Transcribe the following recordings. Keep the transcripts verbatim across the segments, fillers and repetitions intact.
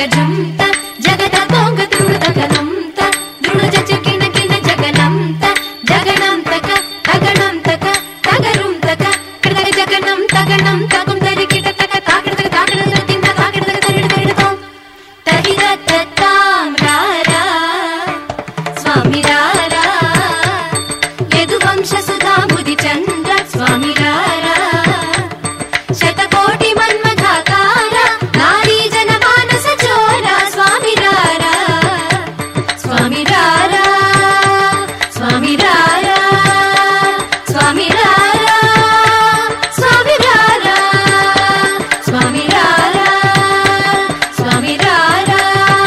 జుంత జగద గోంగ తుడు తగనంత దుడు జచ కిణ కిణ జగనంత జగనంతక తగనంతక తగరుంతక కడగ జగనం తగనం తగం తరి కిట తక తాకడ తాకడ తిన్న తాకడ తరిడ తరిడతో తరిద తత్తాం రారా స్వామి రారా యదు వంశ సుధా ముది చంద్ర స్వామి రారా శతకోటి మన్మథాకార నారీ జన మానస చోర స్వామి రారా స్వామి రారా స్వామి రారా స్వామి రారా స్వామి రారా స్వామి రారా స్వామి రారా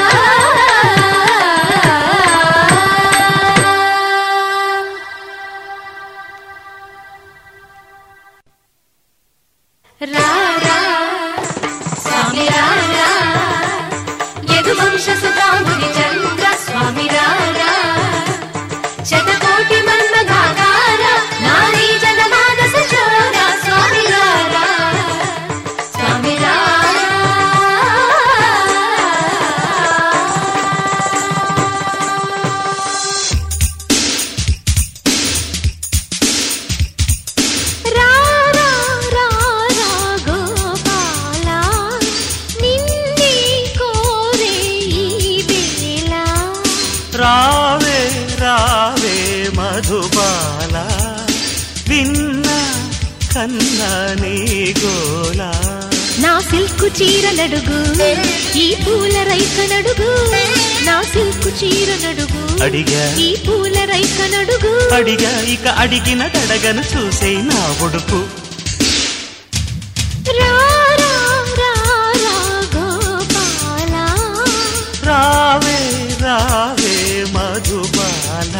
రారా స్వామి రారా యదు వంశ సుధా ముని చంద్ర స్వామి రారా శతకోటి మన్మథాకార నారీ జన మానస చోర స్వామి రారా స్వామి రారా రారా రారా గోపాల నిన్నే కోరే ఈ వేళ రావే రావే మధుబాల విన్న కన్నా నీ గోలా నా సిల్కు చీర నడుగు ఈ పూల రైక నడుగు నా సిల్కు చీర నడుగు అడిగా ఈ పూల రైక నడుగు అడిగా ఇక అడిగిన తడగను చూసే నా ఉడుపు రారా రారా గోపాల రావే రావే మధుబాల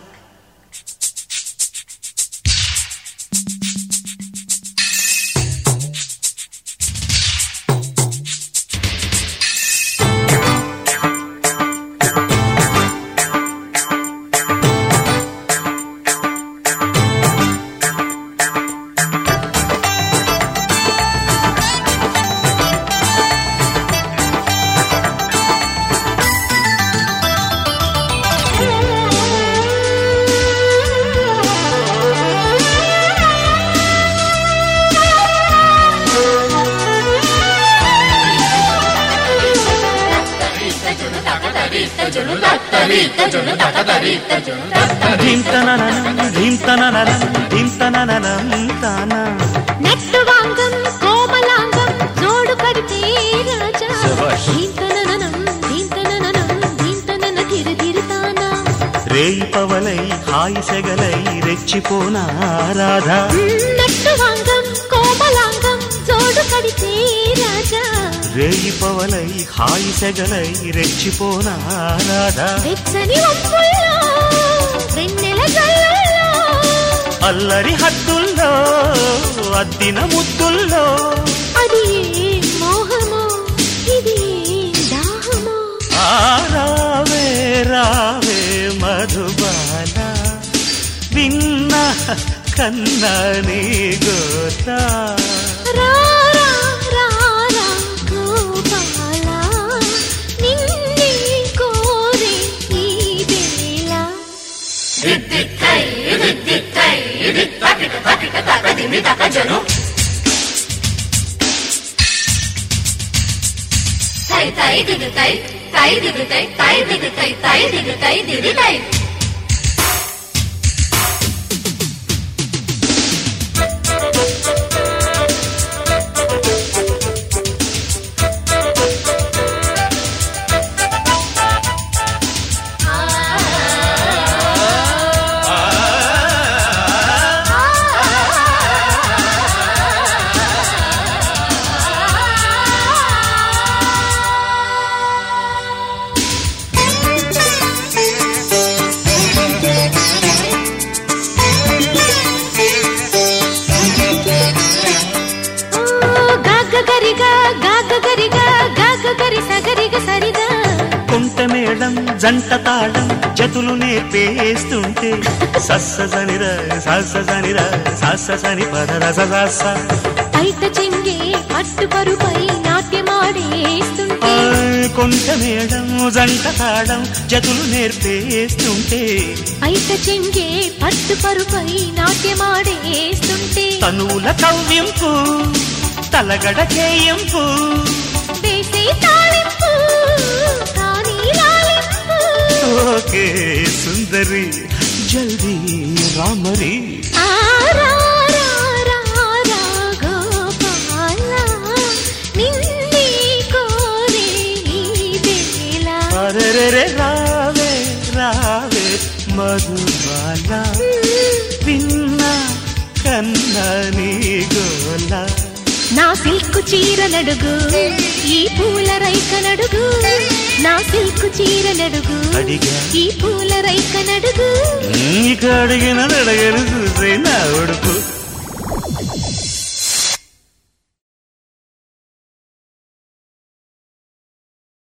ధీంతనననం ధీంతనననం ధీంతనననం తానా నెట్టు వాంగం కోమలాంగం జోడు కడితే రాజా శభాష్. దీంతనననం దీంతనననం దీంతనన తిరు తిరుతానా రేయి పవలై హాయి సెగలై రెచ్చిపోనా రాధా నెట్టు వాంగం కోమలాంగం జోడు కడితే రాజా రేయి పవలై హాయి సెగలై రెచ్చిపోనా రాధా వెచ్చని వంపుల్లో వెన్నెల జల్లుల్లో అల్లరి హద్దుల్లో అద్దిన ముద్దుల్లో అది ఏ మోహమో ఇది ఏ దాహమో ఆ రావే రావే మధుబాల విన్న కన్నా నీ గోతా రారా రారా గోపాల నిన్నే కోరే ఈ వేళ తై తై దిగు తై తై దిగు తై తై దిగు తై తై దిగు తై దిగు తై కుంటమేళం జంట తాళం జతులు నేర్పేస్తుంటే సస్స సనిర సస్స సనిర సస్స సని పదర సస బయట చెంగే పట్టు పరుపై నాట్యమాడేస్తుంటే కొంట మేడం జంట తాడం జతులు నేర్పేస్తుంటే పైట చెంగే పట్టు పరుపై నాట్యమాడేస్తుంటే తనువుల కవ్వింపు తలగడ చేయింపు వేసే తాళింపు కానీ లాలింపు ఓకే సుందరి జల్దీ రామరి ఆ రా రా రా రా గోపాల నిన్నే కోరే ఈ వేళ అరెరెరె రావే రావే మధుబాల విన్నా కన్నా నీ గోల నా సిల్కు చీర నడుగు ఈ పూల రైక నడుగు నా సిల్కు చీర నడుగు అడిగా ఈ పూల రైక నడుగు ఇక అడిగిన అడగను చూసే నా ఉడుపు